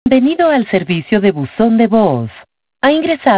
Bienvenido al servicio de buzón de voz. Ha ingresado